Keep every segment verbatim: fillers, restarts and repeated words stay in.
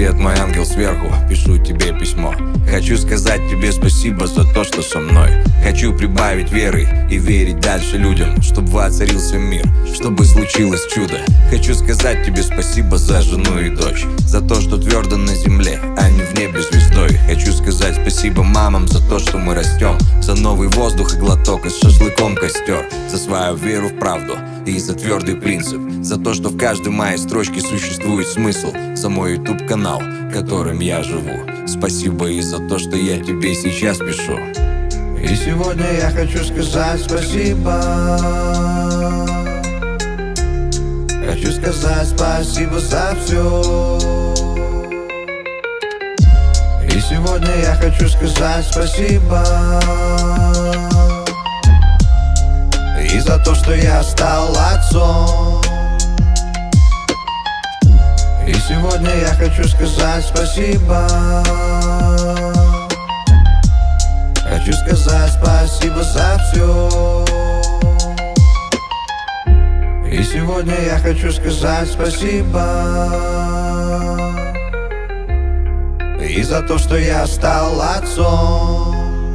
Привет, мой ангел сверху, пишу тебе письмо. Хочу сказать тебе спасибо за то, что со мной. Хочу прибавить веры и верить дальше людям, чтобы воцарился мир, чтобы случилось чудо. Хочу сказать тебе спасибо за жену и дочь, за то, что твердо на земле, а не в небе звездой. Хочу сказать спасибо мамам за то, что мы растем, за новый воздух и глоток, и с шашлыком костер, за свою веру в правду и за твердый принцип, за то, что в каждой моей строчке существует смысл, за мой ютуб-канал, которым я живу. Спасибо и за то, что я тебе сейчас пишу. И сегодня я хочу сказать спасибо. Хочу сказать спасибо за все. И сегодня я хочу сказать спасибо. И за то, что я стал отцом. И сегодня я хочу сказать спасибо. Хочу сказать спасибо за все. И сегодня я хочу сказать спасибо. И за то, что я стал отцом.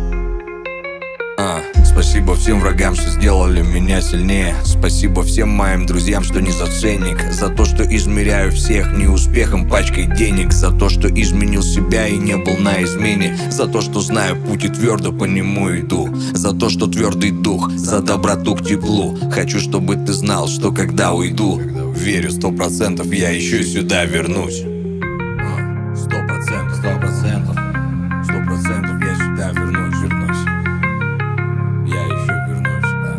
А, спасибо всем врагам, что сделали меня сильнее. Спасибо всем моим друзьям, что не за ценник. За то, что измеряю всех не успехом, пачкой денег. За то, что изменил себя и не был на измене. За то, что знаю путь и твердо по нему иду. За то, что твердый дух, за доброту к теплу. Хочу, чтобы ты знал, что когда уйду, верю, сто процентов я еще сюда вернусь. Сто процентов, сто процентов, сто процентов я сюда вернусь, вернусь. Я еще вернусь, да.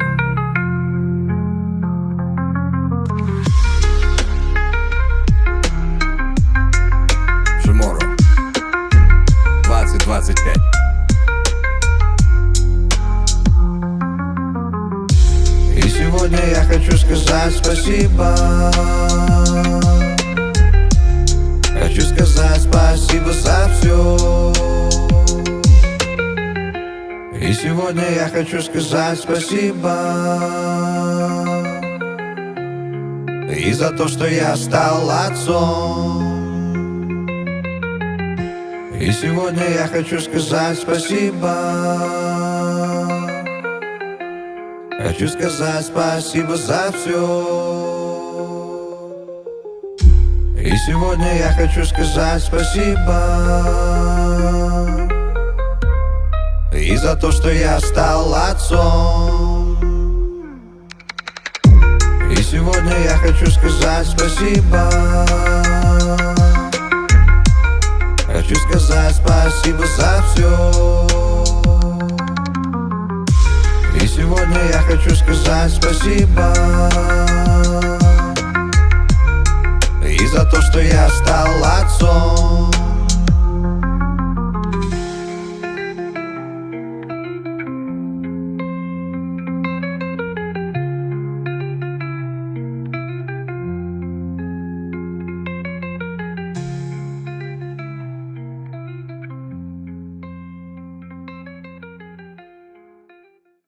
Tomorrow двадцать двадцать пять. И сегодня я хочу сказать спасибо. Хочу сказать спасибо за все. И сегодня я хочу сказать спасибо. И за то, что я стал отцом. И сегодня я хочу сказать спасибо. Хочу сказать спасибо за все. И сегодня я хочу сказать спасибо. И за то, что я стал отцом. И сегодня я хочу сказать спасибо. Хочу сказать спасибо за все. И сегодня я хочу сказать спасибо. И за то, что я стал отцом.